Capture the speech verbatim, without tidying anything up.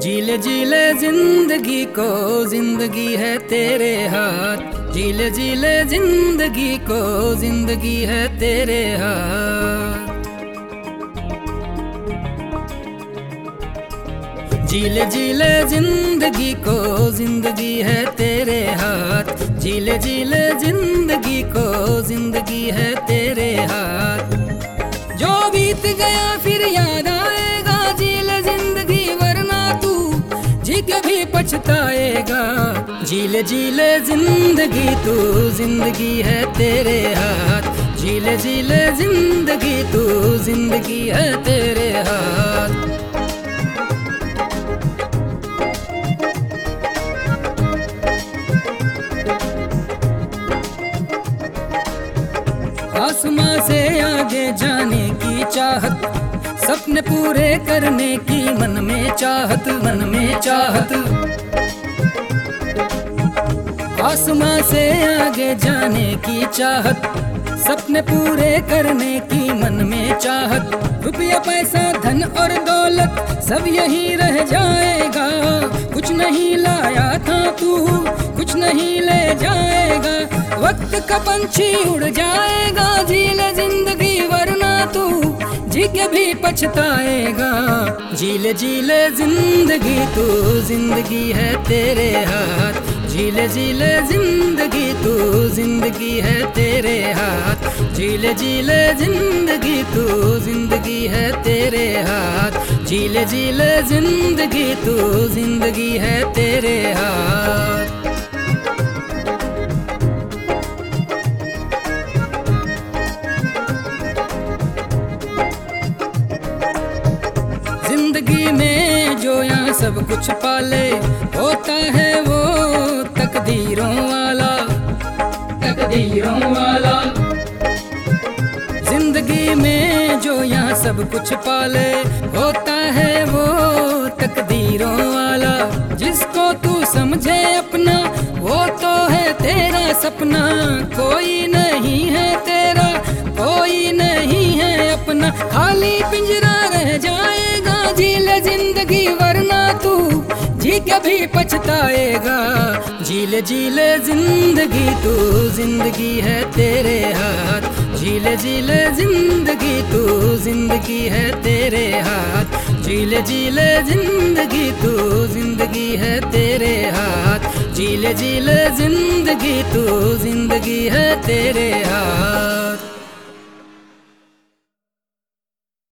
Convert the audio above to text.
जीले जीले जिंदगी को, जिंदगी है तेरे हाथ। जीले जीले जिंदगी को, जिंदगी है तेरे हाथ। जीले जीले जिंदगी को, जिंदगी है तेरे हाथ। जीले जीले जिंदगी को, जिंदगी है तेरे हाथ। जो बीत गया फिर याद आएगा, जीले जिंदगी वरना तू जी के भी पछताएगा। जीले जीले जिंदगी तू, जिंदगी है तेरे हाथ। जीले जीले जिंदगी तू, जिंदगी है तेरे हाथ। आसमां से आगे जाने की चाहत, सपने पूरे करने की मन में चाहत, मन में चाहत। आसमां से आगे जाने की चाहत, सपने पूरे करने की मन में चाहत। रुपया पैसा धन और दौलत सब यही रह जाएगा। कुछ नहीं लाया था तू, कुछ नहीं ले जाएगा। वक्त का पंछी उड़ जाएगा, जीले जिंदगी वरना तू जी के भी पछताएगा। जीले जीले जिंदगी तू, जिंदगी है तेरे हाथ। जीले जीले जिंदगी तू, जिंदगी है तेरे हाथ। जीले जीले जिंदगी तू, जिंदगी है तेरे हाथ। जीले जीले जिंदगी तू, जिंदगी है तेरे हाथ। जिंदगी में जो यहाँ सब कुछ पाले, होता है वो तकदीरों वाला, तकदीरों वाला। जिंदगी में जो यहाँ सब कुछ पाले, होता है वो तकदीरों वाला। जिसको तू समझे अपना, वो तो है तेरा सपना। कोई नहीं है तेरा, कोई नहीं है अपना। खाली पिंजरा रह जाएगा, जीले जिंदगी वरना तू जी के भी पछताएगा। जीले जीले जिंदगी तू, जिंदगी है तेरे हाथ। जीले जीले जिंदगी तू, जिंदगी है तेरे हाथ। जीले जीले जिंदगी तू, जिंदगी है तेरे हाथ। जीले जीले जिंदगी तू, जिंदगी है तेरे हाथ।